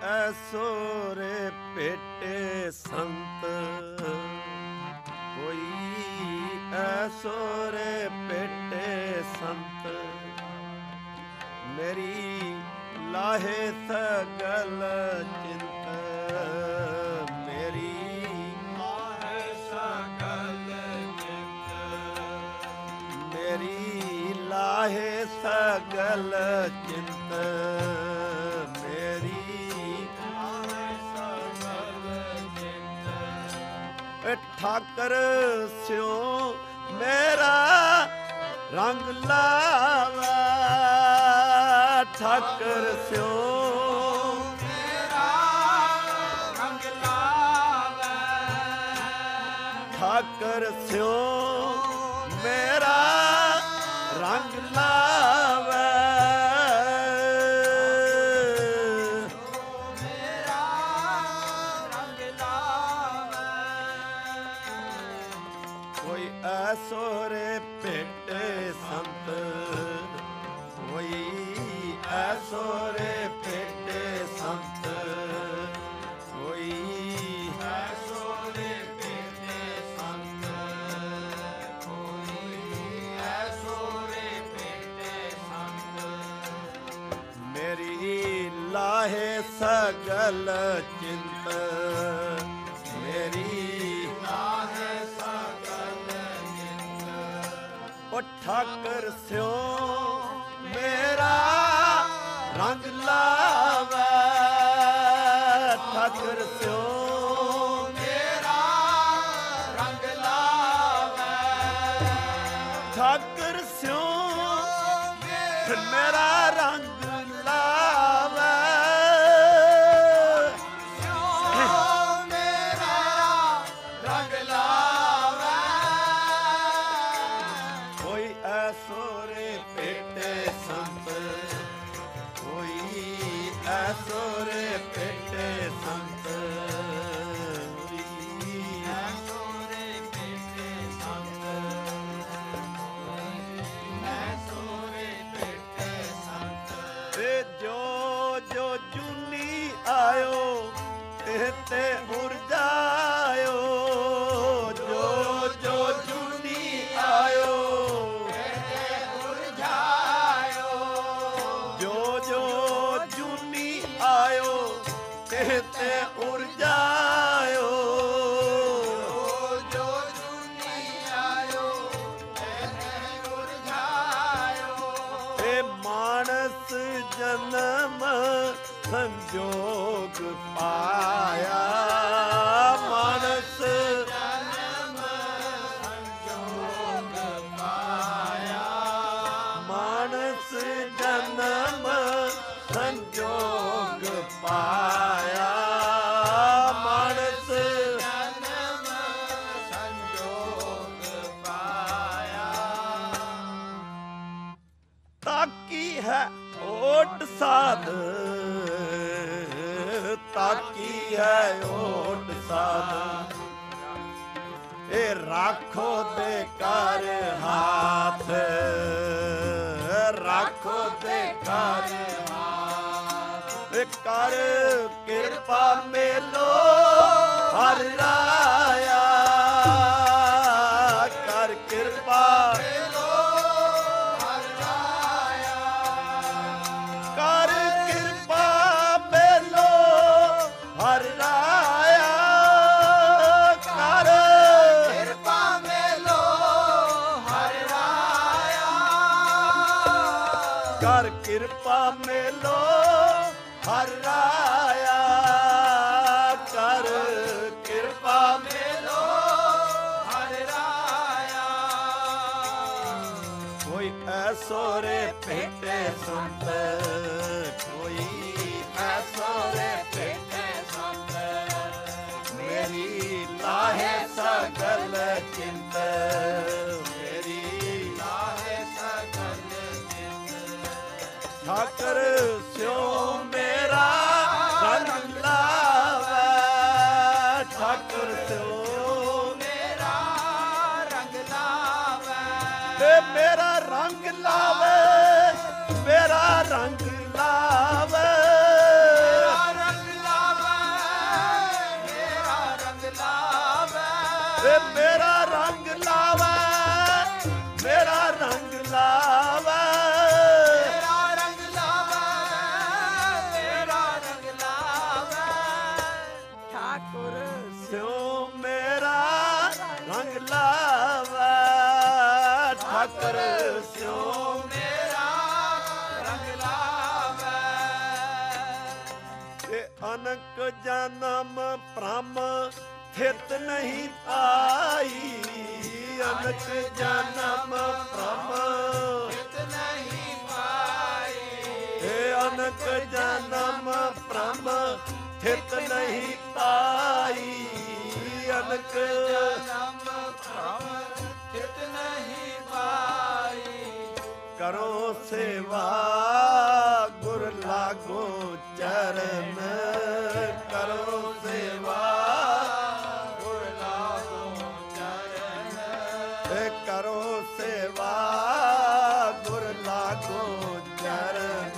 ਐਸੋ ਰੇ ਭੇਟੇ ਸੰਤ, ਕੋਈ ਐਸੋ ਰੇ ਭੇਟੇ ਸੰਤ, ਮੇਰੀ ਲਾਹੇ ਸਗਲ ਚਿੰਤ, ਮੇਰੀ ਲਾਹੇ ਸਗਲ ਚਿੰਤ, ਮੇਰੀ ਲਾਹੇ ਸਗਲ ਚਿੰਤ, ਮੇਰੀ ਲਾਹੇ ਸਗਲ ਚਿੰਤ। ਠਾਕਰ ਸਿਉ ਮੇਰਾ ਰੰਗ ਲਾਵਾ, ਠਾਕਰ ਸਿਉ ਮੇਰਾ ਰੰਗ ਲਾਵਾ, ਠਾਕਰ ਸਿਉ ਮੇਰਾ ਰੰਗ ਲਾਵਾ, ਮੇਰਾ ਰੰਗ ਲਾਵਾ। ਕੋਈ ਐਸੋ ਰੇ ਭੇਟੇ ਸੰਤ, ਕੋਈ ਐਸੋ ਰੇ ਭੇਟੇ ਸੰਤ, ਕੋਈ ਐਸੋ ਰੇ ਭੇਟੇ ਸੰਤ, ਕੋਈ ਐਸੋ ਰੇ ਭੇਟੇ ਸੰਤ, ਮੇਰੀ ਲਾਹੇ ਸਗਲ ਚਿੰਤ, ਮੇਰੀ ਲਾਹੇ ਸਗਲ ਚਿੰਤ। ਉਹ ਠਾਕਰ ਸਿਉ ਮੇਰਾ ਰੰਗ ਲਾਵਾ, ਠਾਕਰ ਸਿਉ ਮੇਰਾ ਰੰਗ ਲਾਵਾ, ਠਾਕਰ ਸਿਉ ਮੇਰਾ ਰੰਗ ਲਾਵਾ, ਸਿਉ ਮੇਰਾ ਰੰਗ ਲਾਵਾ। ਕੋਈ ਐਸੋ ਰੇ ਭੇਟੇ ਸੰਤ, ਕੋਈ ਐਸੋ ਰੇ ਭੇਟੇ ਸੰਤ, ਕੋਈ ਐਸੋ ਰੇ ਭੇਟੇ ਸੰਤ, ਐਸੋ ਰੇ ਭੇਟੇ ਸੰਤ। ਏ ਜੋ ਜੋ ਜੁਨੀ ਆਇਓ ਤੇ ਉਰਜਾਇਓ, ਜੋ ਜੋ ਜੁਨੀ ਆਇਓ ਤੇ ਉਰਜਾਇਓ, ਜੋ ਜੁਨੀ ਆਇਓ ਤੇ ਉਰਜਾਇਓ। ਇਹ ਮਾਨਸ ਜਨਮ ਸੰਜੋਗ ਪਾਇਆ, ਮਾਨਸ ਜਨਮ ਸੰਜੋਗ ਪਾਇਆ, ਮਾਨਸ ਜਨਮ ਸੰਜੋਗ ਪਾਇਆ, ਮਾਨਸ ਜਨਮ ਸੰਜੋਗ ਪਾਇਆ। ਤਾਕੀ ਹੈ ਓਟ ਸਾਧ, ਤਾਕੀ ਹੈ ਓਟ ਸਾਧ, ਇਹ ਰਾਖੋ ਦੇ ਕਰ ਹਾਥ, ਰਾਖੋ ਦੇ ਕਰ ਕਰ ਕਿਰਪਾ ਮੇਲੋ ਹਰ ਰਾਇਆ, ਕਰ ਕਿਰਪਾ ਮੇਲੋ ਹਰ ਰਾਇਆ, ਕਰ ਕਿਰਪਾ ਮੇਲੋ ਹਰ ਰਾਇਆ, ਕਰ ਕਿਰਪਾ ਮੇਲੋ ਹਰ ਰਾਇਆ, ਕਰ ਕਿਰਪਾ ਮੇਲੋ ਹਰ ਰਾਇਆ, ਕਰ ਕਿਰਪਾ ਮੇਲੋ ਹਰ ਰਾਇਆ। ਕੋਈ ਐਸੋ ਰੇ ਭੇਟੇ ਸੰਤ, ਕੋਈ ਐਸੋ ਰੇ ਭੇਟੇ ਸੰਤ, ਮੇਰੀ ਲਾਹੇ ਸਗਲ ਚਿੰਤ, ਮੇਰੀ ਲਾਹੇ ਸਗਲ ਚਿੰਤ। ਠਾਕਰ ਸਿਉ ਮੇਰਾ मेरा रंग लावे, मेरा रंग लावे, मेरा रंग लावे, मेरा रंग लावे। ठाकुर स्यों मेरा रंग लावे, ठाकुर स्यों मेरा रंग लावे। ते अनक जन्म भ्रम थित नहीं पाई, अनक जन्म भ्रम हित नहीं पाई। हे अनक जन्म भ्रम थित नहीं पाई, अनक जन्म भ्रम हित नहीं पाई। करो सेवा गुर लागो चरण, करो सेवा गुर लागो चरण। करो सेवा गुर लागो चरण।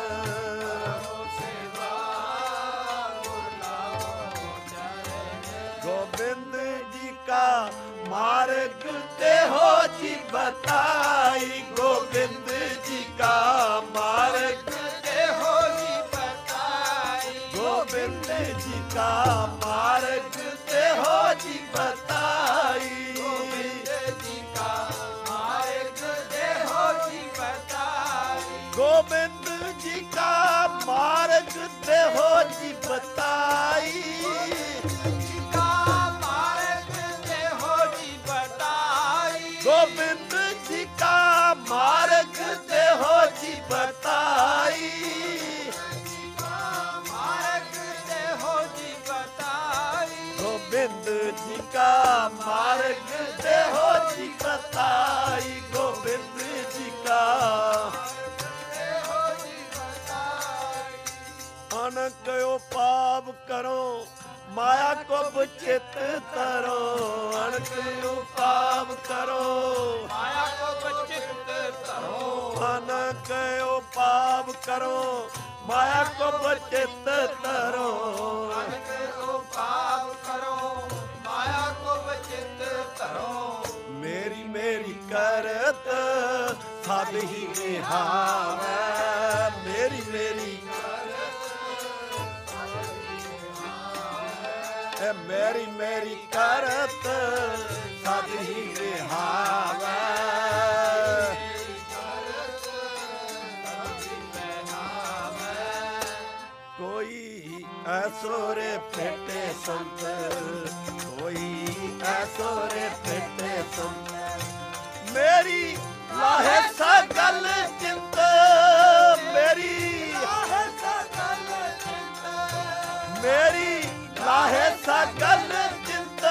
सेवा गुर लागो चरण। गोविंद जी का मार्ग देहो जी बताई, गोविंद जी का मार्ग देहो जी बताई। गोविंद जी का मार्ग देहो जी बताई, गोविंद जी का मार्ग देहो जी बताई। गोविंद जी का मार्ग देहो जी बताई, जी का मार्ग देहो जी बताई। गोविंद जी का मार्ग देहो जी बताई, जी का मार्ग देहो जी बताई। गोविंद जी का मार्ग देहो जी बताई, गोविंद जी का देहो जी बताई। अनक पाप करो माया को चित तरो, अनक पाप करो माया को बचित करो। अनक पाप करो माया को चित तरो, अनक को पाप करो माया को बचित करो। मेरी मेरी करत सब ही निहावै, मेरी मेरी मेरी मेरी करत सब ही निहावै। कोई ऐसो रे फेटे संत, कोई ऐसो रे फेटे संत, मेरी लाहे सगल चिंत, मेरी लाहे सकल चिंत। मेरी लाहे सगल चिंत,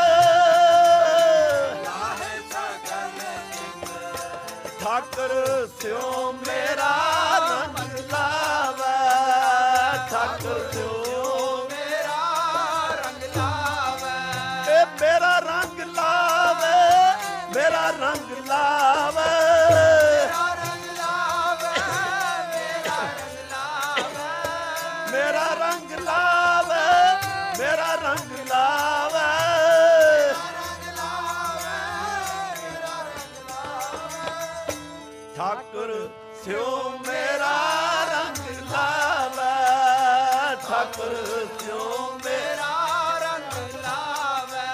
लाहे सकल चिंत। ठाकुर स्यों मेरा रंग लावे, ठाकुर स्यों मेरा रंग लावे। मेरा रंग लावे, मेरा रंग लावे, मेरा रंग लावे। मेरा रंग लावे। मेरा रंग लावे, मेरा रंग लावे, ठाकुर स्यों मेरा रंग लावे, ठाकुर स्यों मेरा रंग लावे।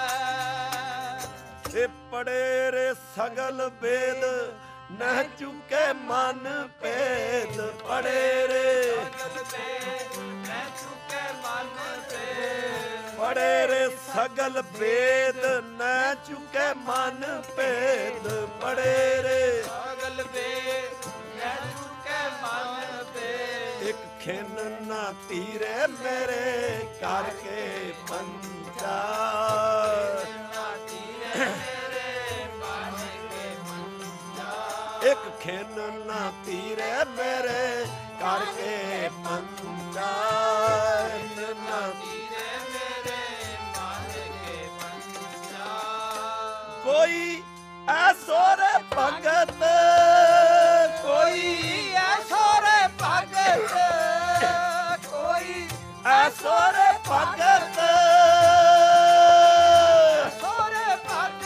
ए पड़े रे सगल वेद न चुके मन पेद, पड़े रे पड़े रे सगल वेद न चुके मन पेद, पड़े रे एक खिन ना तीरे मेरे करके पंचा, एक खिन ना तीरे मेरे करके पंचा, ना कोई ऐसो रे भगत, कोई ऐसो रे भगत, कोई ऐसो रे भगत, ऐसो रे भगत,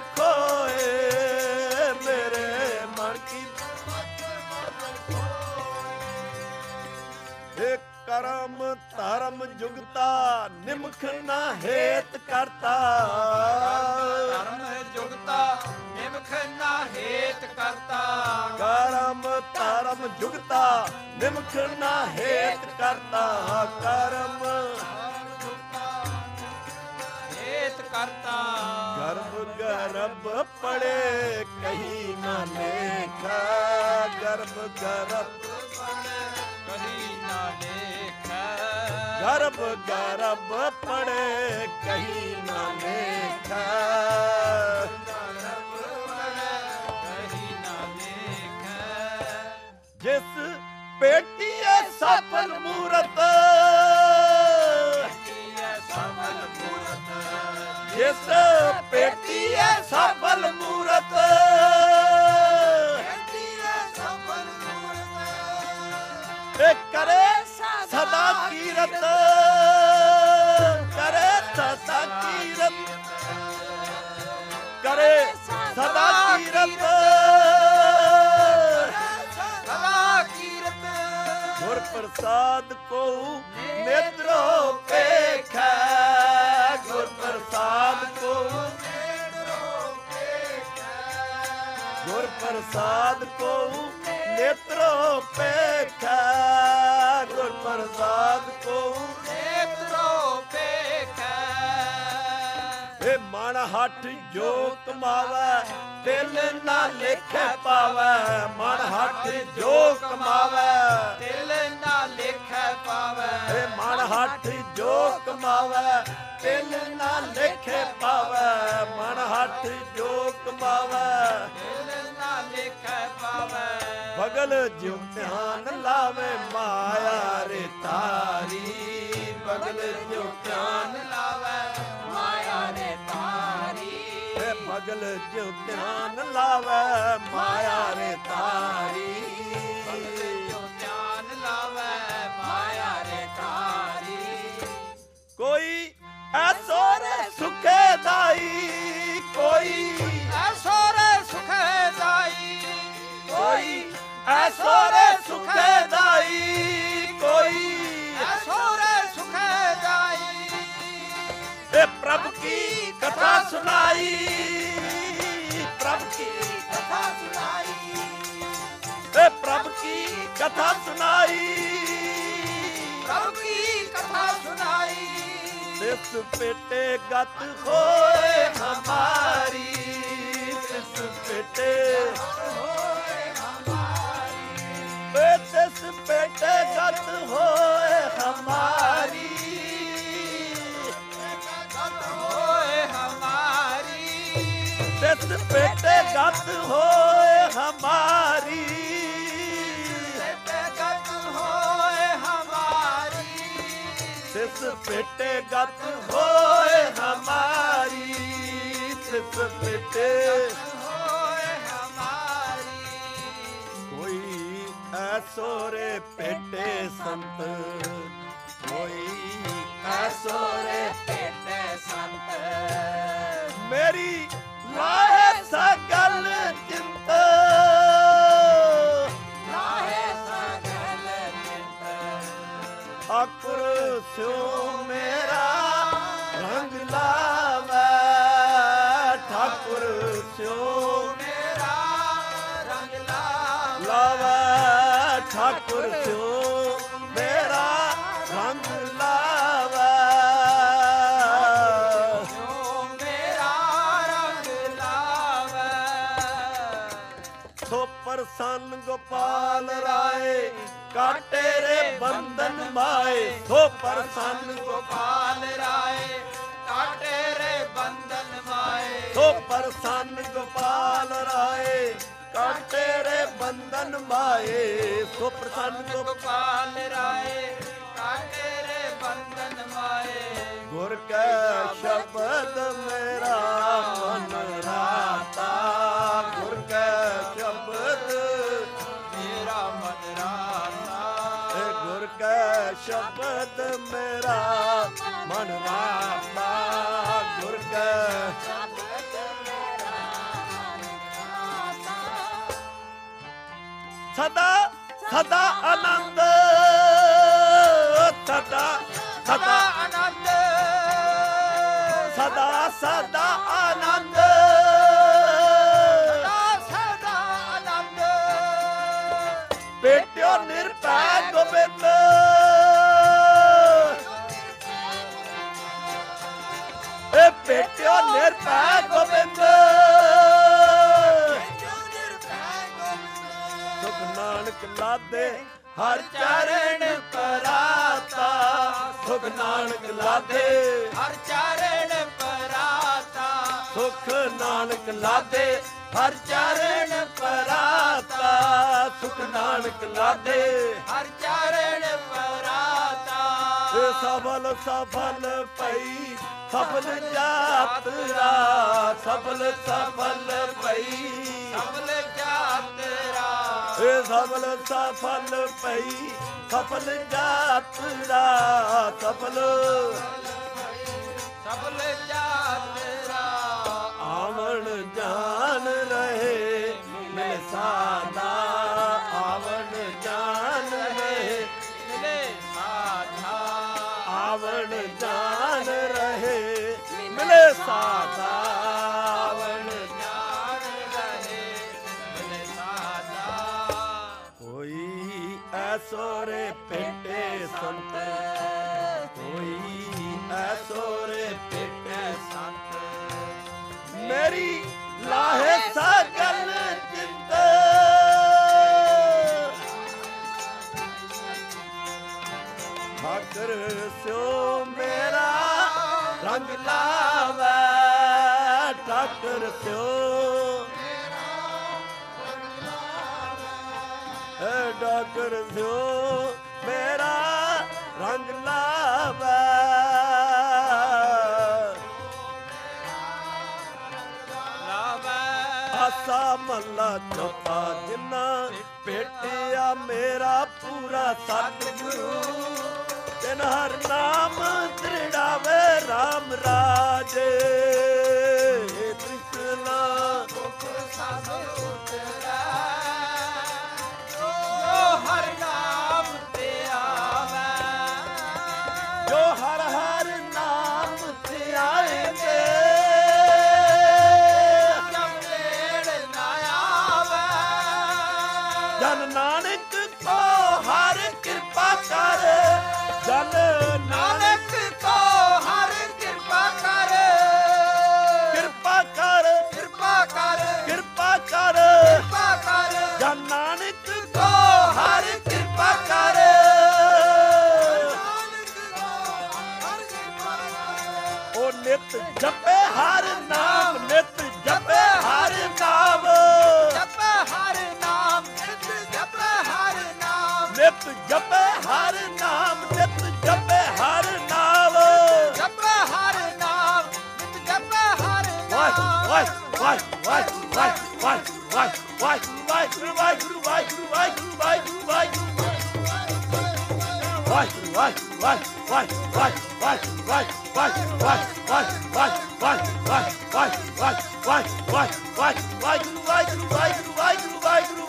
ਨਿਮਖ ਨਾ ਹੇਤ ਕਰਤਾ ਕਰਮ ਜੁਗਤਾ ਨਿਮਖ ਨਾ ਹੇਤ ਕਰਤਾ ਕਰਮ ਧਰਮ ਜੁਗਤਾ ਨਿਮਖ ਨਾ ਹੇਤ ਕਰਤਾ ਕਰਮ ਹੇਤ ਕਰਤਾ ਗਰਭ ਗਰਭ ਪੜੇ ਕਹੀ ਨਾ ਲੇਖਾ ਗਰਭ ਗਰਭ ਕਹੀ ਨਾ ਲੇਖੈ ਗਰਭ ਗਰਭ ਪੜੇ ਕਹੀ ਨਾ ਲੇਖਾ ਕਹੀ ਨਾ ਲੇਖੈ ਜਿਸ ਪੇਟੀਏ ਸਫਲ ਮੂਰਤ ਕੀਏ ਸਫਲ ਮੂਰਤ ਜਿਸ ਪੇਟੀਏ ਸਫਲ ਮੂਰਤ ਕੀਏ ਸਫਲ ਮੂਰਤ ਇਹ ਕਰੇ ਸਦਾ ਕੀਰਤ ਕਰੇ ਸਦਾ ਕੀਰਤ ਕਰੇ ਸਦਾ ਕੀਰਤ ਸਦਾ ਕੀਰਤ ਗੁਰ ਪ੍ਰਸਾਦ ਕੋ ਨੇਤਰੋ ਪੇਖੈ ਗੁਰ ਪ੍ਰਸਾਦ ਕੋ ਗੁਰ ਪ੍ਰਸਾਦ ਕੋ ਨੇਤਰੋ ਪੇਖੈ ਗੁਰ ਪ੍ਰਸਾਦ ਕੋ ਨੇਤਰੋ ਪੇਖੈ ਇਹ ਮਨ ਹੱਠ ਜੋ ਕਮਾਵੈ ਦਿਲ ਨਾ ਲੇਖੇ ਪਾਵੈ ਮਨ ਹੱਠ ਜੋ ਕਮਾਵੈ ਦਿਲ ਨਾ ਲੇਖੈ ਪਾਵੈ ਇਹ ਮਨ ਹੱਠ ਜੋ ਕਮਾਵੈ ਦਿਲ ਨਾ ਲੇਖੇ ਪਾਵੈ ਮਨ ਹੱਠ ਜੋ ਕਮਾਵੈ ਦਿਲ ਨਾ ਲੇਖੈ ਪਾਵੈ ਬਗਲ ਜਿਉ ਧਿਆਨ ਲਾਵੇ ਮਾਇਆ ਰੇ ਤਾਰੀ ਬਗਲ ਜਿਉ ਧਿਆਨ ਲਾਵੈ ਮਾਇਆ ਨੇ ਤਾਰੀ ਏ ਬਗਲ ਜਿਉ ਧਿਆਨ ਲਾਵੇ ਮਾਇਆ ਰੇ ਤਾਰੀ ਜੋ ਧਿਆਨ ਲਾਵੈ ਮਾਇਆ ਰੇ ਤਾਰੀ ਕੋਈ ਐਸੋ ਰੇ ਸੁਖੇ ਦਾਈ ਕੋਈ ਐਸੋ ਰੇ ਸੁਖੇ ਦਾਈ ਕੋਈ ਐਸੋ ਰੇ ਸੁਖੇ ਦਾਈ ਕੋਈ ਐਸੋ ਰੇ ਸੁਖੇ ਦਾਈ ਇਹ ਪ੍ਰਭ ਕੀ ਕਥਾ ਸੁਣਾਈ ਪ੍ਰਭ ਕੀ ਕਥਾ ਸੁਣਾਈ ਇਹ ਪ੍ਰਭ ਕੀ ਕਥਾ ਸੁਣਾਈ ਪ੍ਰਭ ਕੀ ਕਥਾ ਸੁਣਾਈ ਤਿਸ ਪੇਟੇ ਗਤ ਹੋਏ ਹਮਾਰੀ ਤਿਸ ਪੇਟੇ ਹੋਏ ਹਮਾਰੀ ਏ ਤਿਸ ਪੇਟੇ ਗਤ ਹੋਏ ਹਮਾਰੀ ਗਤ ਹੋਏ ਹਮਾਰੀ ਤਿਸ ਪੇਟੇ ਗਤ ਹੋਏ ਹਮਾਰੀ ਗਤ ਹੋਏ ਹਮਾਰੀ ਤਿਸ ਪੇਟੇ ਗਤ ਹੋਏ ਹਮਾਰੀ ਤਿਸ ਪੇਟੇ ਹੋਏ ਹਮਾਰੀ ਕੋਈ ਐਸੋ ਰੇ ਪੇਟੇ ਸੰਤ ਕੋਈ ਐਸੋ ਰੇ ਪੇਟੇ ਸੰਤ ਮੇਰੀ ਲਾਹੇ ਸਗਲ ਚਿੰਤ ਲਾਹੇ ਸਗਲ ਚਿੰਤ ਠਾਕੁਰ ਸਿਓ ਮੇਰਾ ਰੰਗ ਲਾਵੇ ਠਾਕੁਰ ਸਿਓ ਮੇਰਾ ਰੰਗ ਲਾਵੈ ਲਾਵੇ ਠਾਕੁਰ ਸਿਓ ਮੇਰਾ ਰੰਗ ਲਾਵੇ ਜੋ ਮੇਰਾ ਰੰਗ ਲਾਵੈ ਸੋ ਪ੍ਰਸੰਨ ਗੋਪਾਲ ਰਾਏ ਕਾਟੇ ਰੇ ਬੰਧਨ ਮਾਏ ਸੋ ਪ੍ਰਸੰਨ ਗੋਪਾਲ ਰਾਏ ਕਾਟੇ ਰੇ ਬੰਧਨ ਮਾਏ ਸੋ ਪ੍ਰਸੰਨ ਗੋਪਾਲ ਰਾਏ ਕਾਟੇ ਰੇ ਬੰਧਨ ਮਾਏ ਸੋ ਪ੍ਰਸੰਨ ਗੋਪਾਲ ਰਾਏ ਕਾਟੇ ਰੇ ਬੰਧਨ ਮਾਏ ਗੁਰ ਕੈ ਸ਼ਬਦ ਮੇਰਾ ਮਨ ਰਾਤਾ ਗੁਰ ਕੈ ਸ਼ਬਦ ਮੇਰਾ ਮਨ ਰਾਤਾ ਏ ਗੁਰ ਕੈ ਸ਼ਬਦ ਮੇਰਾ ਮਨ ਰਾਤਾ ਗੁਰ ਕੈ ਸਦਾ ਸਦਾ ਆਨੰਦ ਸਦਾ ਸਦਾ ਸਦਾ ਆਨੰਦ ਸਦਾ ਸਦਾ ਆਨੰਦ ਸਦਾ ਆਨੰਦ ਬੇਟਿਓ ਨਿਰਭੈ ਗੋਬਿੰਦ ਏ ਬੇਟਿਓ ਨਿਰਭੈ ਗੋਬਿੰਦ ਸੁਖ ਨਾਨਕ ਲਾਦੇ ਹਰ ਚਰਨ ਪਰਾਤਾ ਸੁਖ ਨਾਨਕ ਲਾਦੇ ਹਰ ਚਰਨ ਪਰਾਤਾ ਸੁਖ ਨਾਨਕ ਲਾਦੇ ਹਰ ਚਰਨ ਪਰਾਤਾ ਸੁਖ ਨਾਨਕ ਲਾਦੇ ਹਰ ਚਰਨ ਪਰਾਤਾ ਏ ਸਫਲ ਸਫਲ ਪਈ ਸਫਲ ਯਾਤਰਾ ਸਫਲ ਸਫਲ ਪਈ ਸਫਲ ਯਾਤਰਾ ਏ ਸਫਲ ਸਫਲ ਪਈ ਸਫਲ ਯਾਤਰਾ ਸਫਲ ਸਫਲ ਯਾਤਰਾ ਆਵਣ ਜਾਣ ਰਹੇ ਮਿਲ ਸਾਦਾ ਆਵਣ ਜਾਣ ਰਹੇ ਮਿਲੇ ਸਾਧਾ ਆਵਣ ਜਾਣ ਰਹੇ ਮਿਲੇ ਸਾਦਾ ਆਵਣ ਜਾਣ ਰਹੇ ਮਿਲੇ ਸਾਧਾ ਕੋਈ ਐਸੋ ਰੇ ਪੇਟੇ ਸੰਤ ਕੋਈ ਐਸੋ ਰੇ ਪੇਟੇ ਸੰਤ ਮੇਰੀ ਲਾਹੇ ਸਗਲ ਚਿੰਤ ਠਾਕਰ ਸਿਓ ਮੇਰਾ ਰੰਗ ਲਾਵੇ ਠਾਕਰ ਸਿਓ ਏ ਠਾਕਰ ਸਿਓ ਮੇਰਾ ਰੰਗ ਲਾਵੇ ਆਸਾ ਮੱਲਾ ਚੌਥਾ ਜਿੰਨਾ ਭੇਟਿਆ ਮੇਰਾ ਪੂਰਾ ਸਤਿਗੁਰੂ ਤਿਨ ਹਰ ਨਾਮ ਦ੍ਰਿੜਾਵੇ RAM ਰਾਜੇ ਕ੍ਰਿਸ਼ਨਾ ਜੋ ਹਰ ਨਾਮ ਤੇ ਆਵੇ ਜੋ ਹਰ ਹਰ ਨਾਮ ਤੇ ਆਏਗੇ ਜਮ ਨੇੜ ਨਾ ਆਵੇ ਜਨ ਨਾਨਕ ਕੋ ਹਰ ਕਿਰਪਾ ਕਰ ਜਨ ਨਾਨਕ ਨਾਨਕ ਕੋ ਹਰ ਕਿਰਪਾ ਕਰ ਕਿਰਪਾ ਕਰ ਕਿਰਪਾ ਕਰ ਕਿਰਪਾ ਕਰ ਕਿਰਪਾ ਕਰ ਜਨ ਨਾਨਕ ਕੋ ਹਰ ਕਿਰਪਾ ਕਰ ਉਹ ਨਿਤ ਜਪੇ ਹਰ ਨਾਮ ਨਿਤ ਜਪੇ ਹਰ ਨਾਮ ਜਪੈ ਹਰ ਨਾਮ ਨਿਤ ਜਪੈ ਹਰ ਨਾਮ ਨਿਤ ਜਪੇ ਹਰ ਨਾਮ ਨਿਤ ਜਪੇ ਹਰ ਨਾਮ ਜਪੈ ਹਰ ਨਾਮ ਨਿਤ ਜਪੈ ਹਰ ਵਾਹਿ ਨਾਮ ਵਾਹਿ ਵਾਹਿ ਵਾਹਿ ਵਾਹਿ ਵਾਹਿ ਵਾਹਿ ਵਾਹਿ ਵਾਹਿਗੁਰੂ ਵਾਹਿਗੁਰੂ ਵਾਹਿਗੁਰੂ ਵਾਹਿਗੁਰੂ ਵਾਹਿਗੁਰੂ ਵਾਹਿਗੁਰੂ ਵਾਹਿਗੁਰੂ ਵਾਹਿਗੁਰੂ ਵਾਹਿਗੁਰੂ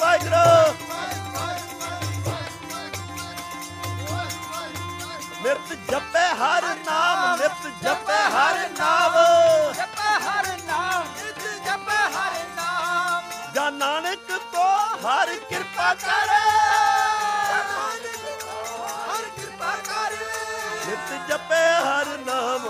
ਨਿਤ ਜਪੇ ਹਰ ਨਾਮ ਨਿਤ ਜਪੇ ਹਰ ਨਾਮ ਜਪੈ ਹਰ ਨਾਮ ਨਿਤ ਜਪੈ ਹਰ ਨਾਮ ਜਾਂ ਨਾਨਕ ਕੋ ਹਰ ਕਿਰਪਾ ਕਰੇ ਹਰ ਕਿਰਪਾ ਕਰ ਨਿਤ ਜਪੇ ਹਰ ਨਾਮ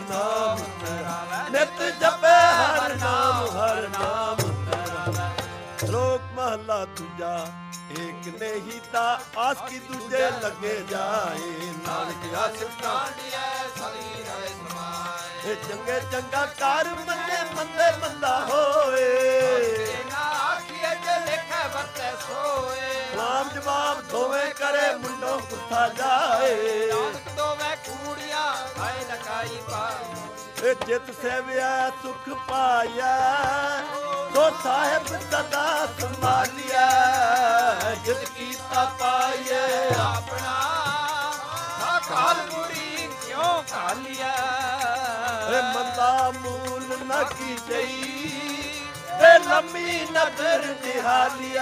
ਨਿਤ ਜਪੇ ਹਰ ਨਾਮ ਲੋਕ ਮਹਲਾ ਦੂਜਾ ਏਕ ਨਹੀਂ ਤਾਂ ਆਸ ਕੀ ਦੂਜੇ ਲੱਗੇ ਜਾਏ ਨਾਨਕ ਆਸ ਕਾਂਡੀਐ ਸਦੀ ਰਹਿ ਸਮਾਏ ਇਹ ਚੰਗੇ ਚੰਗਾ ਕਰ ਮੰਦੇ ਮੰਦੇ ਮੰਦਾ ਹੋਏ ਨਾ ਆਖੀਏ ਜੇ ਲਿਖੇ ਵਰਤੇ ਸੋਏ ਸਲਾਮ ਜਵਾਬ ਦੋਵੇਂ ਕਰੇ ਮੁੰਡੋਂ ਕੁੱਥਾ ਜਾਏ ਨਾਨਕ ਦੋਵੇਂ ਕੂੜੀਆਂ ਹਾਏ ਲਕਾਈ ਪਾਏ ਇਹ ਜਿਤ ਸੇਵਿਆ ਸੁਖ ਪਾਇਆ ਸੋ ਸਾਹਿਬ ਸਦਾ ਸੰਭਾਲਿਆ ਜਿਤ ਕੀਤਾ ਪਾਈਏ ਆਪਣਾ ਕਾਲ ਮੁਰੀ ਕਿਉਂ ਕਾਲਿਆ ਏ ਮੰਦਾ ਮੂਲ ਨ ਕੀ ਜਈ ਏ ਲੰਮੀ ਨਦਰ ਨਿਹਾਲਿਆ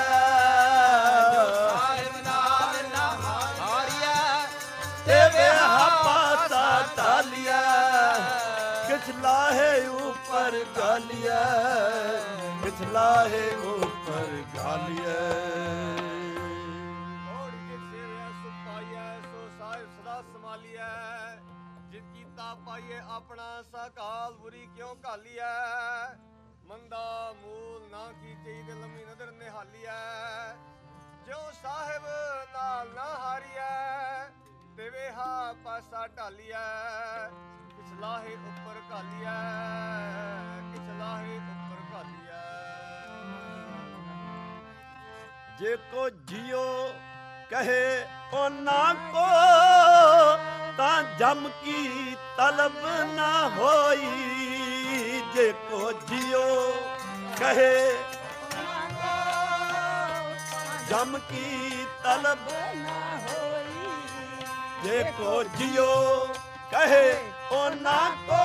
ਸਾਹਿਬ ਨਾਮ ਨਾ ਹਾਰਿਆ ਤੇ ਵੇ ਹਾਪਾ ਢਾਲਿਆ ਕਿਛ पिछला है ऊपर गालिया, पिछला है ऊपर गालिया। पाइए अपना सकाल बुरी क्यों घालिया, मंदा मूल ना कीते लम्मी नदर निहालिया। जो साहिब नाल ना हारिया तेवे हा पासा ढालिया, पिछला है ऊपर घालिया, पिछला है ऊपर घालिया। जे को जियो कहे ओ ना को ता जम की तलब ना होई, जे को जियो कहे जम की तलब ना होई, जे को जियो कहे ओ ना को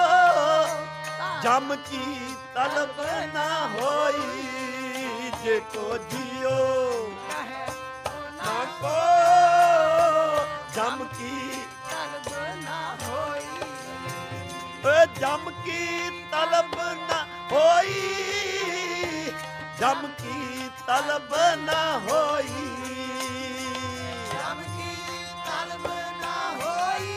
जम की तलब ना होई, जे को जियो कहे ना को जम की जम की तलब न होई, जम की तलब न होई, जम की तलब न होई,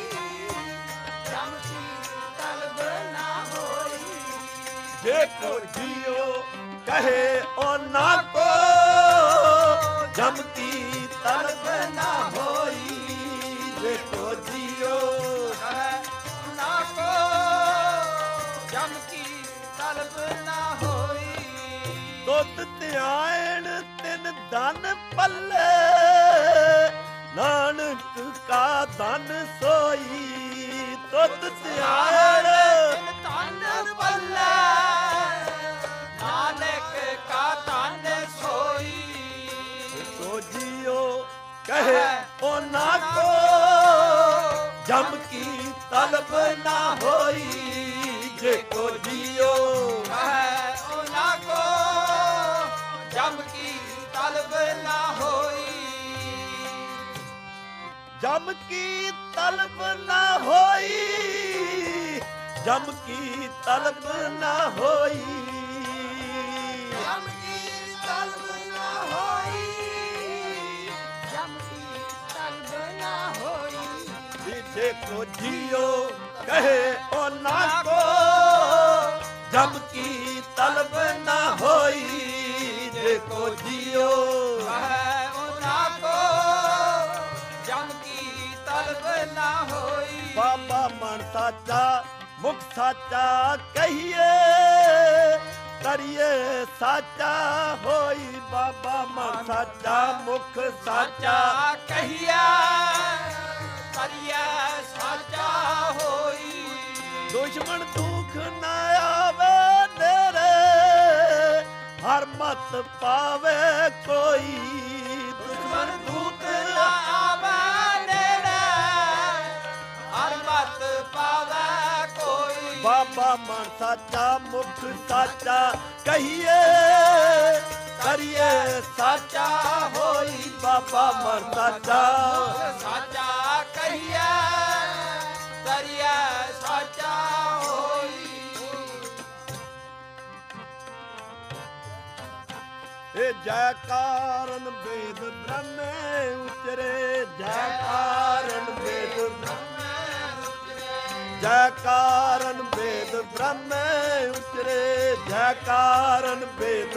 जम की तलब न होई। जे को जियो कहे ओ ना को जम की तलब न होई, जे को जियो कहे ना को जम की तलब ना होई। दुध त्याण तिन धन पल्ले, नानक का धन सोई, दुध त्याण तिन धन पल्ले, नानक का धन सोई। को जियो कहे ओ ना को जम की तलब ना होई, जे को जियो कहे ओ ना को जम की तलब ना होई। जम की तलब ना होई, जम की तलब ना होई, जम की तलब ना होई, जम की तलब ना होई। जे को जियो कहे ओ ना को जम की तलब ना होई, जे को जियो कहे ओ ना को जम की तलब ना होई। बाबा मन साचा मुख साचा कहिए, करिए साचा होई, बाबा मन साचा मुख साचा कहिया, करिया साचा होई। दुश्मन दुख न आवे तेरे, हर मत पावे कोई, दुश्मन दुख ना आवे नेड़े, हर मत पावे कोई। बाबा मन साचा मुख साचा कहिए, करिए साचा होई, बाबा मन साचा साचा कहिया, करिया साचा होई। ए जय कारण वेद ब्रह्म उचरे, जय कारण वेद ब्रह्म उचरे, जय कारण वेद ब्रह्म उचरे, जय कारण वेद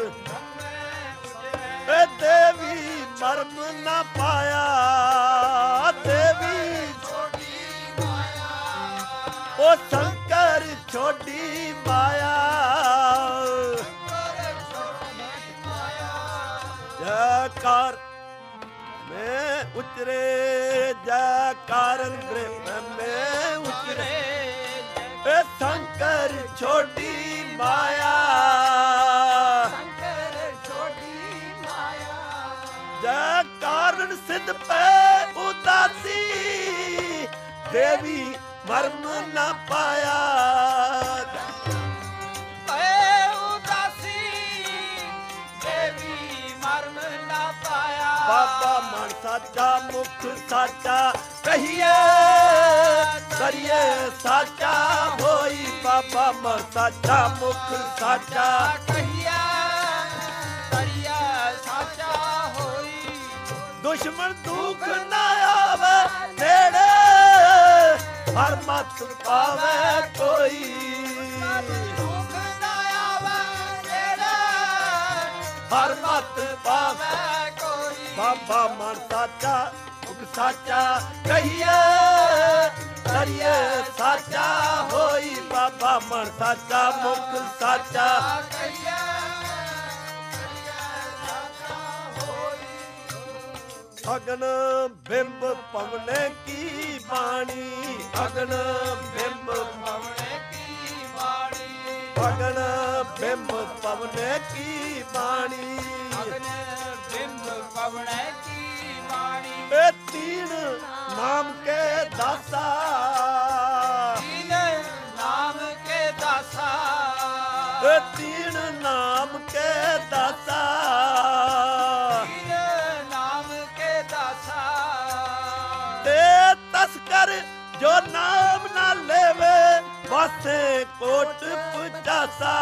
ए देवी मर्म न पाया, देवी छोटी माया, ओ शंकर छोटी माया, जयकार में उतरे, जयकार ब्रह्म में उतरे, ए शंकर छोटी माया, शंकर छोटी माया। जय कारण सिद्ध पे उदासी, देवी मर्म न पाया, उदासी देवी मर्म न पाया। ਬਾਬਾ ਮਨ ਸਾਚਾ ਮੁਖ ਸਾਚਾ ਕਹੀਏ ਕਰੀਏ ਸਾਚਾ ਹੋਈ ਬਾਬਾ ਮਨ ਸਾਚਾ ਮੁਖ ਸਾਚਾ ਕਹੀਏ ਕਰੀਏ ਸਾਚਾ ਹੋਈ ਦੁਸ਼ਮਣ ਦੁੱਖ ਨਾ ਆਵੇ ਨੇੜੇ ਹਰ ਮਤ ਪਾਵੇ ਕੋਈ ਦੁੱਖ ਨਾ ਆਵੇ ਨੇੜੇ ਹਰ ਮਤ ਪਾਵੇ ਆਵੇ ਕੋਈ ਬਾਬਾ ਮਨ ਸਾਚਾ ਮੁਖ ਸਾਚਾ ਕਹੀਏ ਕਰੀਏ ਸਾਚਾ ਹੋਈ ਬਾਬਾ ਮਨ ਸਾਚਾ ਮੁਖ ਸਾਚਾ ਕਹੀਏ ਕਰੀਏ ਸਾਚਾ ਹੋਈ ਅਗਨ ਬਿੰਬ ਪਵਨੇ ਕੀ ਬਾਣੀ ਅਗਨ ਬਿੰਬ ਪਵਣੇ ਕੀ ਬਾਣੀ ਅਗਨ ਬਿੰਬ ਪਵਨੇ ਕੀ ਬਾਣੀ ਅਗਨ ਬਿੰਬ ਪਵਣੇ ਕੀ ਬਾਣੀ ਇਹ ਤੀਨ ਨਾਮ ਕੇ ਦਾਸਾ ਤੀਨ ਨਾਮ ਕੇ ਦਾਸਾ ਇਹ ਤੀਨ ਨਾਮ ਕੇ ਦਾਸਾ ਤੀਨ ਨਾਮ ਕੇ ਦਾਸਾ ਤੇ ਤਸਕਰ ਜੋ ਨਾਮ ਨਾ ਲੈਵੇ ਵਾਸੇ ਕੋਟ ਪੁਜਾਸਾ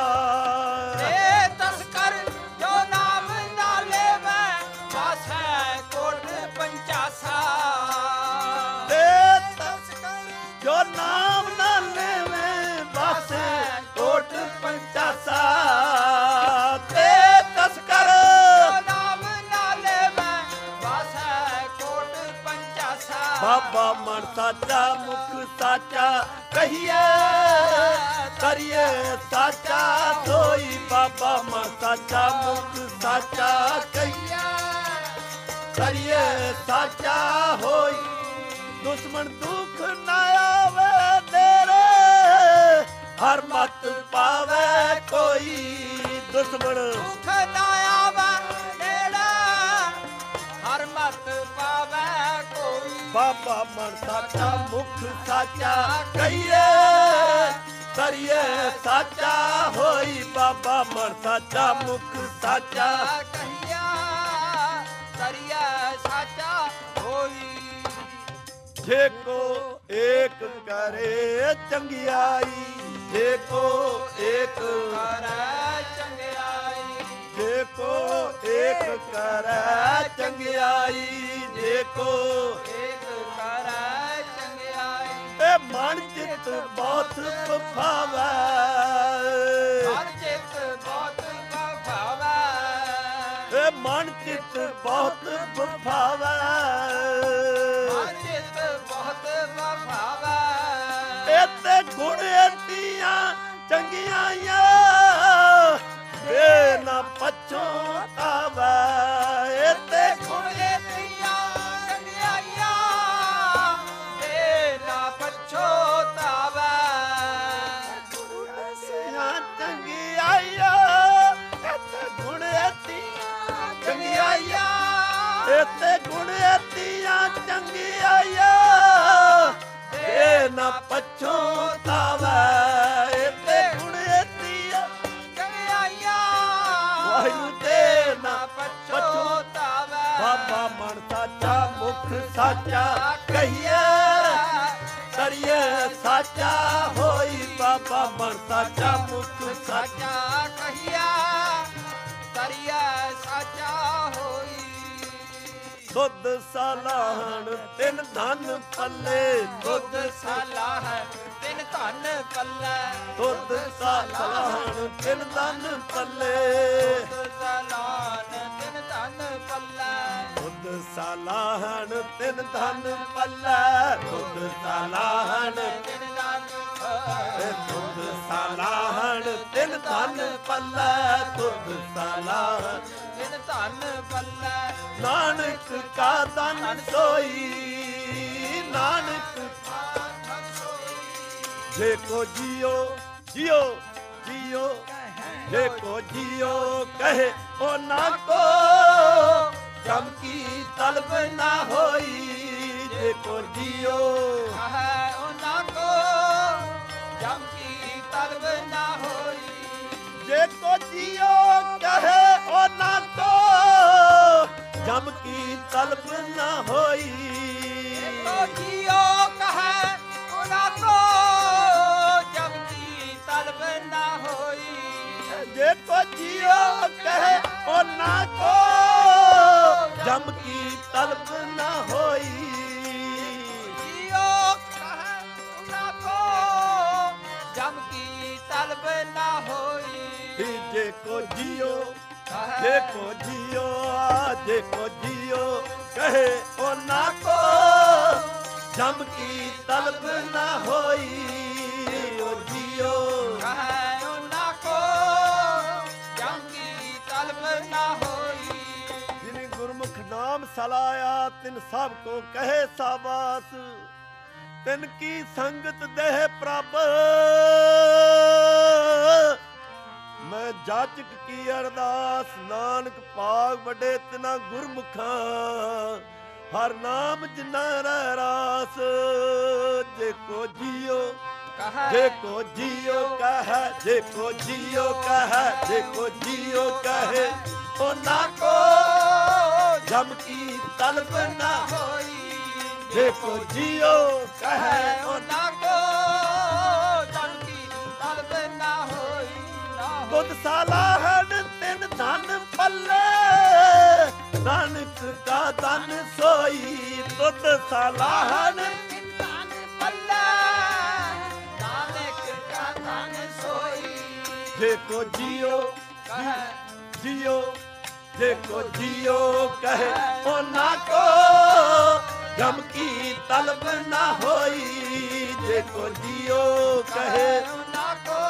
ਏ ਤਸਕਰ ਜੋ ਨਾਮ ਨਾ ਲੈਵੇ ਵਾਸੈ ਕੋਟ ਪੰਚਾਸਾ ਤੇ ਤਸਕਰ ਜੋ ਨਾਮ ਨਾ ਲੈਵੇ ਵਾਸੇ ਕੋਟ ਪੰਚਾਸਾ ਤੇ ਤਸਕਰ ਜੋ ਨਾਮ ਨਾ ਲੈਵੇ ਵਾਸੈ ਕੋਟ ਪੰਚਾਸਾ ਬਾਬਾ ਮਨ ਸਾਚਾ ਮੁਖ ਸਾਚਾ ਕਹੀਏ ਕਰੀਏ ਸਾਚਾ ਸੋਈ ਬਾਬਾ ਮਨ ਸਾਚਾ ਮੁਖ ਸਾਚਾ ਕਹੀਏ ਕਰੀਏ ਸਾਚਾ ਹੋਈ ਦੁਸ਼ਮਣ ਦੁੱਖ ਨਾ ਆਵੇ ਤੇਰੇ ਹਰ ਮਤ ਪਾਵੇ ਕੋਈ ਦੁਸ਼ਮਣ ਦੁੱਖ ਨਾ ਆਵੇ ਨੇੜੇ ਹਰ ਮਤ ਪਾਵੇ ਕੋਈ ਬਾਬਾ ਮਨ ਸਾਚਾ ਮੁਖ ਸਾਚਾ ਕਹੀਏ ਕਰੀਏ ਸਾਚਾ ਹੋਈ ਬਾਬਾ ਮਨ ਸਾਚਾ ਮੁਖ ਸਾਚਾ ਕਹੀਆ ਕਰੀਆ ਸਾਚਾ ਹੋਈ ਜੇ ਕੋ ਏਕ ਕਰੇ ਚੰਗਿਆਈ ਜੇ ਕੋ ਏਕ ਕਰੈ ਚੰਗਿਆਈ ਜੇ ਕੋ ਏਕ ਕਰੈ ਚੰਗਿਆਈ ਜੇ ਕੋ ਏਕ ਕਰੈ ਚੰਗਿਆਈ ਇਹ ਮਨ ਚਿਤ ਬਹੁਤ ਭਾਵੈ ਹਰ ਚਿਤ ਬਹੁਤ ਭਾਵੈ ਇਹ ਮਨ ਚਿਤ ਬਹੁਤ ਭਾਵੈ ਹਰ ਚਿਤ ਬਹੁਤ ਭਾਵੈ ਇਤੇ ਗੁਣ ਏਤੀਆਂ ਚੰਗਿਆਈਆਂ ਏ ਨਾ ਪਛੋਤਾਵੈ ਇਤੇ ਗੁਣ ਏਤੀਆਂ ਚੰਗਿਆਈਆਂ ਏ ਨਾ ਪਛੋਤਾਵੈ ਸਿਆਂ ਚੰਗਿਆਈਆਂ ਇਤੇ ਗੁਣ ਏਤੀਆਂ ਚੰਗਿਆਈਆਂ ਇਤੇ ਗੁਣ ਏਤੀਆਂ ਚੰਗਿਆਈਆਂ ਏ ਨਾ ਪਛੋਤਾਵੈ ਇਤੇ ਗੁਣ ਏਤੀਆਂ ਚੰਗਿਆਈਆਂ ਵਾਹਿਗੁਰੂ ਤੇ ਨਾ ਪਛੋਤਾਵੈ ਬਾਬਾ ਮਨ ਸਾਚਾ ਮੁਖ ਸਾਚਾ ਕਹੀਏ ਕਰੀਏ ਸਾਚਾ ਹੋਈ ਬਾਬਾ ਮਨ ਸਾਚਾ ਮੁਖ ਸਾਚਾ ਸਾਚਾ ਕਹੀਆ ਕਰੀਆ ਸਾਚਾ ਹੋਈ ਸੁਧ ਸਾਲਾਹਣ ਤਿੰਨ ਧਨ ਪੱਲੇ ਦੁੱਧ ਸਾਲਾ ਹੈ ਤਿੰਨ ਧਨ ਪੱਲੇ ਸੁਧ ਸਾਲਾਹਣ ਤਿੰਨ ਧਨ ਪੱਲੇ ਦੁੱਧ ਸਾਲਾਨ ਤਿੰਨ ਧਨ ਪੱਲੇ ਦੁੱਧ ਸਾਲਾਹਣ ਤਿੰਨ ਧਨ ਪੱਲੇ ਦੁੱਧ ਸਾਲਾਹਣ ਤਿੰਨ ਧਨ ਦੁੱਧ ਸਾਲਾਹਣ ਤਿੰਨ ਧਨ ਪੱਲੇ ਦੁੱਧ ਸਾਲਾਹਣ ਤਿੰਨ ਧਨ ਪੱਲੇ ਨਾਨਕ ਕਾ ਧਨ ਸੋਈ ਨਾਨਕ ਜੇ ਕੋ ਜਿਓ ਜਿਓ ਜਿਓ ਜੇ ਕੋ ਜਿਓ ਕਹੇ ਉਹ ਨਾ ਕੋ ਜਮ ਕੀ ਤਲਬ ਨਾ ਹੋਈ ਜੇ ਕੋ ਜਿਓ ਹੈ ਉਹਨਾਂ ਕੋ ਜਮ ਕੀ ਤਲਬ ਨਾ ਹੋਈ ਜੇ ਕੋ ਜਿਓ ਕਹੇ ਉਹ ਨਾ ਕੋ ਜਮ ਜਮ ਕੀ ਤਲਬ ਨਾ ਹੋਈ। जियो कहे ना को जम की तलब ना होई। जे को जियो कहे जे को जियो जे को जियो कहे ओ ना को जम की तलब ना होई। ओ जियो कहे ना को जम की तलब ना होई। जिन गुरमुख नाम सलाया तिन सब को कहे साबास। तिन की संगत देह प्रभ मैं जाचक की अरदास। नानक पाग बड़े तिना गुरमुखा हर नाम जिना रास। जे को जियो जे को जियो कहे जे को जियो कहे जे को जियो कहे ओ ना को जम की तलब ना होई। जे को जियो कहे कहे ओ ना को जम की तलब ना होई। ना होई। ਦੁੱਧ ਸਾਲਾਹਣ ਤਿੰਨ ਧਨ ਪੱਲੇ ਨਾਨਕ ਦਾ ਧਨ ਸੋਈ। ਦੁੱਧ ਸਾਲਾਹਣ धन पल्ले नानक का धन सोई। ਜੇ ਕੋ ਜਿयो कहे जियो जे को जियो कहे ओ ना को गम की तलब ना होई। जे को जियो कहे ना को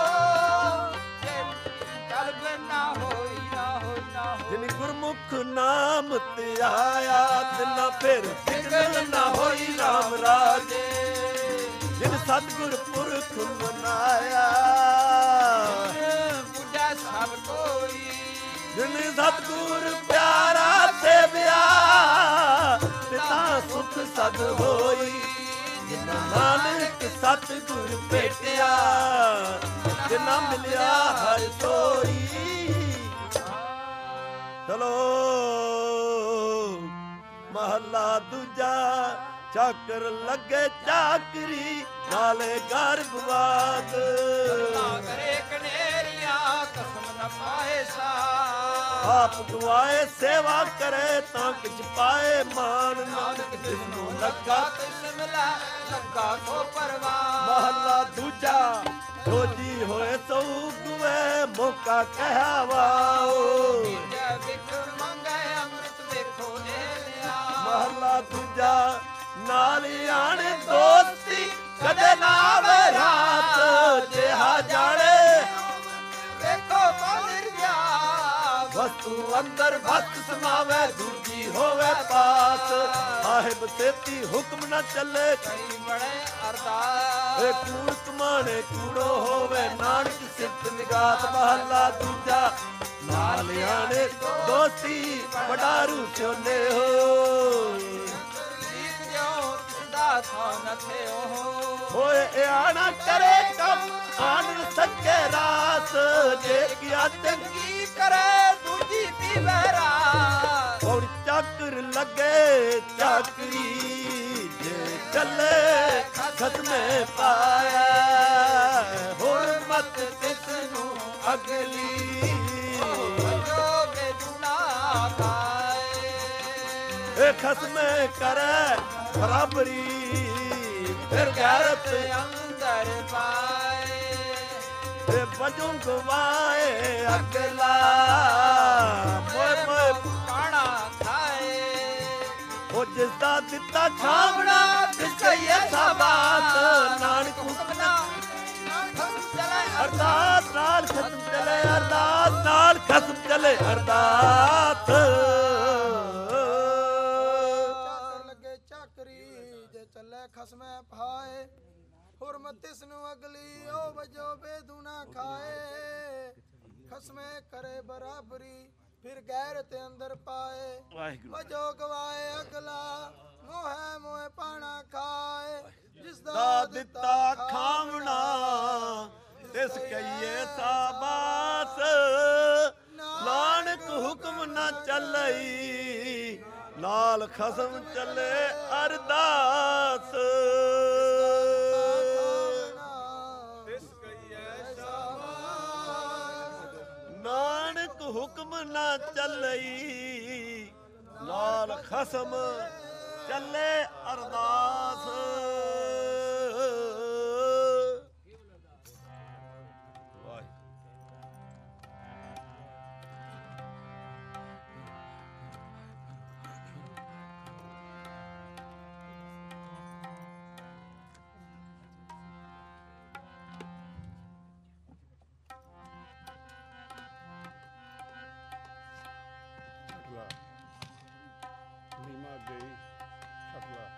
तलब ना होई। ना होई। ना होई। जिन गुरमुख नाम ते आया तिना फिर फिक्र ना होई राम राजे। जिन सतगुर पुरख मनाया बुझा सब कोई। जिन सतगुर प्यारा सेविया पिता सुख सद होई। जिन नानक सतगुर भेटिया जिना मिलिया हर सोई। चलो महला दूजा चाकर लगे चाकरी नाले गर्भवाद। करे कनेरिया कसम न पाए सा। आप दुआए सेवा करे ਤਾਂ ਕਿਛ ਪਾਏ ਮਾਨ। ਨਾਨਕ ਜਿਸਨੂੰ ਲੱਗਾ तिस मिला लगा सो परवान। ਮਹੱਲਾ ਦੂਜਾ ਜੋ ਜੀ ਹੋਏ ਸੋ ਗੁਵੇ ਮੌਕਾ ਕਹਾਵਾਓ। जय विक्रम मंगे अमृत देखो ले लिया। ਮਹੱਲਾ ਦੂਜਾ ਨਾਲ ਆਣ ਦੋਸਤੀ ਕਦੇ ਨਾ ਆਵੇ ਰਾਤ। ਜਿਹਾ ਜਾਣੇ देखो कौन रिया। ਵਸਤੂ ਅੰਦਰ ਵਸਤ ਸਮਾਵੇ ਦੂਜੀ ਹੋਵੇ ਪਾਸ। ਸਾਹਿਬ ਸੇਤੀ ਹੁਕਮ ਨਾ ਚੱਲੇ कई बड़े अरदास। ਏ ਕੂੜ ਕਮਾਣੇ ਕੂੜੋ ਹੋਵੇ ਨਾਨਕ ਸਿਫਤ ਨਿਗਾਤ। ਮਹੱਲਾ ਦੂਜਾ ਨਾਲ ਆਣੇ ਦੋਸਤੀ ਵਡਾਰੂ ਸਿਉਨੇ ਹੋ। रीत जो सदा था न थे हो। ਹੋਏ ਇਹ ਆਣਾ ਕਰੇ ਕੰਮ ਆਨੰਦ ਸੱਚੇ ਰਾਸ। ਜੇ ਕੀਆ ਚੰਗੀ की करे दूजी पीवे रात। ਹੁਣ ਚੱਕਰ ਲੱਗੇ ਚਾਕਰੀ ਜੇ ਚੱਲੇ ਖਤਮੇ ਪਾਇਆ। ਹੁਣ ਮਤ ਤਿਸ ਨੂੰ ਅਗਲੀ जो बेदुना खाए। ਇਹ ਖਸਮੇ ਕਰੇ ਬਰਾਬਰੀ ਫਿਰ ਗੈਰਤ अंदर पाए। ਤੇ ਵਜੋਂ ਗਵਾਏ ਅਗਲਾ। ਮੋਏ ਮੋਏ काना खाए। ਉਹ ਜਿਸ ਦਾ ਦਿੱਤਾ ਖਾਵਣਾ ਦਿਸਈਏ ਸਬਾਤ। ਨਾਨਕ ਹੁਕਮ ना खत्म चले ਅਰਦਾਸ ਨਾਲ ਖਤਮ ਚਲੇ ਅਰਦਾਸ ਨਾਲ ਖਤਮ ਚਲੇ ਅਰਦਾਸ। ਚਾਕਰ ਲੱਗੇ ਚਾਕਰੀ ਜੇ ਚੱਲੇ ਖਸਮੇ ਭਾਏ। ਹੁਰਮਤ ਤਿਸ ਨੂੰ ਅਗਲੀ ਉਹ ਵਜੋ ਬੇਦੂਨਾ ਖਾਏ। ਖਸਮੇ ਕਰੇ ਬਰਾਬਰੀ ਫਿਰ ਗੈਰ ਤੇ ਅੰਦਰ ਪਾਏ। ਵਾਹਿਗੁਰੂ ਵਜੋ ਗਵਾਏ ਅਗਲਾ ਮੋਹੇ ਮੋਹੇ ਪਾਣਾ ਖਾਏ। ਜਿਸ ਦਾ ਦਾ ਦਿੱਤਾ ਖਾਵਣਾ ਤਿਸ ਕਈਏ ਸਾਬਾਸ। ਨਾਨਕ ਹੁਕਮ ਨਾ ਚੱਲਈ ਨਾਲ ਖਸਮ ਚੱਲੇ ਅਰਦਾਸ। ਤਿਸ ਕਈਐ ਨਾਨਕ ਹੁਕਮ ਨਾ ਚੱਲਈ ਲਾਲ ਖਸਮ ਚੱਲੇ ਅਰਦਾਸ। ਵਾਹਿਗੁਰੂ। ਛਕਲਾ ਨੀਮਾ ਗਈ ਛਕਲਾ